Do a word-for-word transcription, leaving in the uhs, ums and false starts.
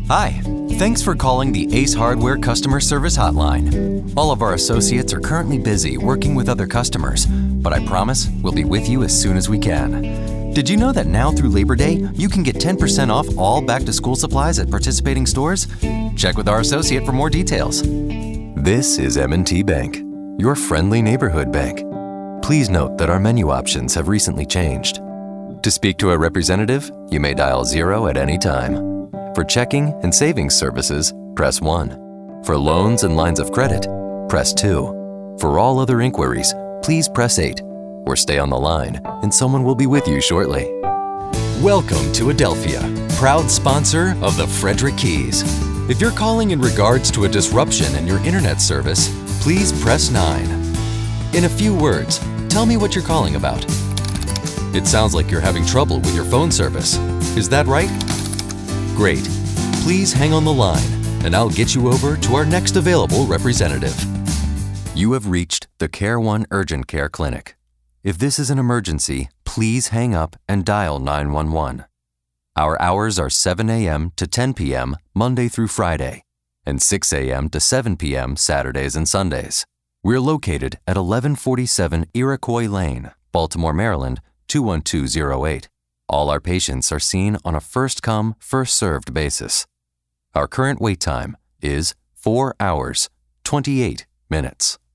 Hi, thanks for calling the Ace Hardware Customer Service Hotline. All of our associates are currently busy working with other customers, but I promise we'll be with you as soon as we can. Did you know that now through Labor Day, you can get ten percent off all back-to-school supplies at participating stores? Check with our associate for more details. This is M and T Bank, your friendly neighborhood bank. Please note that our menu options have recently changed. To speak to a representative, you may dial zero at any time. For checking and savings services, press one. For loans and lines of credit, press two. For all other inquiries, please press eight or stay on the line and someone will be with you shortly. Welcome to Adelphia, proud sponsor of the Frederick Keys. If you're calling in regards to a disruption in your internet service, please press nine. In a few words, tell me what you're calling about. It sounds like you're having trouble with your phone service. Is that right? Great. Please hang on the line, and I'll get you over to our next available representative. You have reached the Care One Urgent Care Clinic. If this is an emergency, please hang up and dial nine one one. Our hours are seven a.m. to ten p.m. Monday through Friday, and six a.m. to seven p.m. Saturdays and Sundays. We're located at eleven forty-seven Iroquois Lane, Baltimore, Maryland, two one two zero eight. All our patients are seen on a first-come, first-served basis. Our current wait time is four hours, twenty-eight minutes.